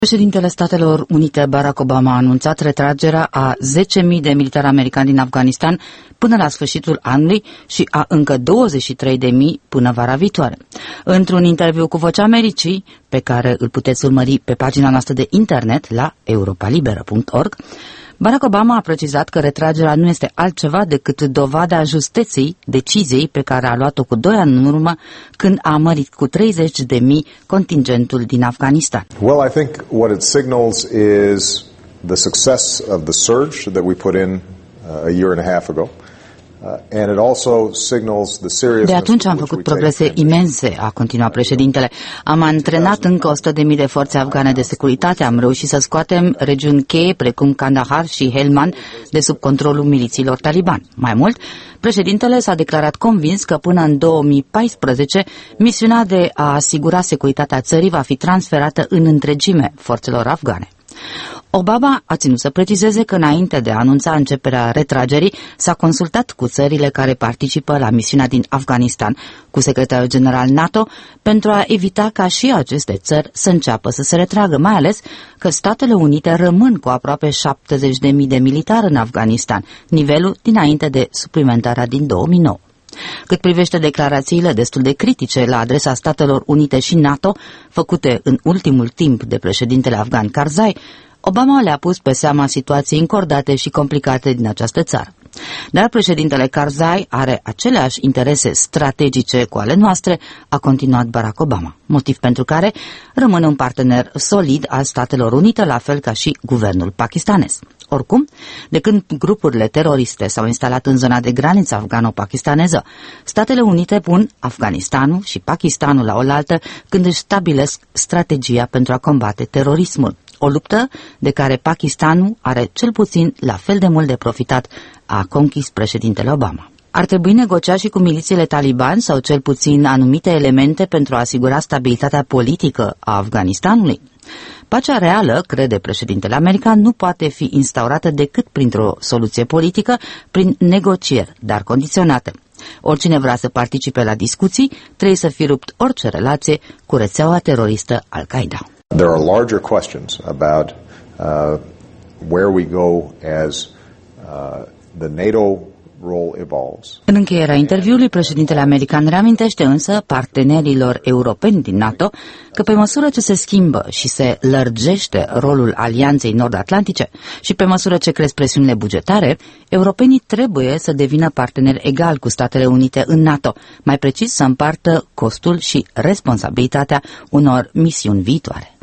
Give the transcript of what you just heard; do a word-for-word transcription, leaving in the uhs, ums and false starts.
Președintele Statelor Unite Barack Obama a anunțat retragerea a zece mii de militari americani din Afganistan până la sfârșitul anului și a încă douăzeci și trei de mii până vara viitoare. Într-un interviu cu Vocea Americii, pe care îl puteți urmări pe pagina noastră de internet la europa liberă punct org, Barack Obama a precizat că retragerea nu este altceva decât dovada justeței deciziei pe care a luat-o cu doi ani în urmă, când a mărit cu treizeci de mii contingentul din Afganistan. Well, I think what it signals is the success of the surge that we put in uh, a year and a half ago. Uh, and it also signals the seriousness. De atunci am făcut progrese imense, a continuat președintele. Am antrenat încă o sută de mii de forțe afgane de securitate, am reușit să scoatem regiuni cheie precum Kandahar și Helmand de sub controlul milițiilor taliban. Mai mult, președintele s-a declarat convins că până în două mii paisprezece misiunea de a asigura securitatea țării va fi transferată în întregime forțelor afgane. Obama a ținut să precizeze că înainte de a anunța începerea retragerii s-a consultat cu țările care participă la misiunea din Afganistan, cu secretarul general NATO, pentru a evita ca și aceste țări să înceapă să se retragă, mai ales că Statele Unite rămân cu aproape șaptezeci de mii de militari în Afganistan, nivelul dinainte de suplimentarea din două mii nouă. Cât privește declarațiile destul de critice la adresa Statelor Unite și NATO, făcute în ultimul timp de președintele afgan Karzai, Obama le-a pus pe seama situației încordate și complicate din această țară. Dar președintele Karzai are aceleași interese strategice cu ale noastre, a continuat Barack Obama, motiv pentru care rămâne un partener solid al Statelor Unite, la fel ca și guvernul pakistanez. Oricum, de când grupurile teroriste s-au instalat în zona de graniță afgano-pakistaneză, Statele Unite pun Afganistanul și Pakistanul la oaltă când își stabilesc strategia pentru a combate terorismul. O luptă de care Pakistanul are cel puțin la fel de mult de profitat, a conchis președintele Obama. Ar trebui negociat și cu milițiile taliban sau cel puțin anumite elemente pentru a asigura stabilitatea politică a Afganistanului? Pacea reală, crede președintele american, nu poate fi instaurată decât printr-o soluție politică, prin negocieri, dar condiționate. Oricine vrea să participe la discuții trebuie să fi rupt orice relație cu rețeaua teroristă Al-Qaeda. There are larger questions about uh, where we go as uh, the NATO role evolves. În încheierea interviului, președintele american reamintește însă partenerilor europeni din NATO că pe măsură ce se schimbă și se lărgește rolul Alianței Nord-Atlantice și pe măsură ce cresc presiunile bugetare, europenii trebuie să devină parteneri egali cu Statele Unite în NATO, mai precis să împartă costul și responsabilitatea unor misiuni viitoare.